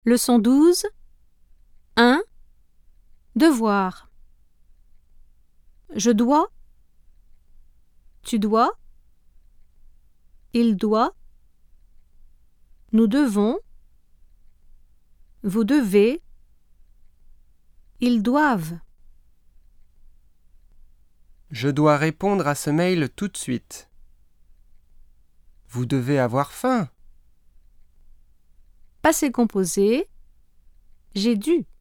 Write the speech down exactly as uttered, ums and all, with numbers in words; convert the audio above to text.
Leçon douze. un. Devoir. Je dois. Tu dois. Il doit. Nous devons. Vous devez. Ils doivent. Je dois répondre à ce mail tout de suite. Vous devez avoir faim. Passé composé. J'ai dû.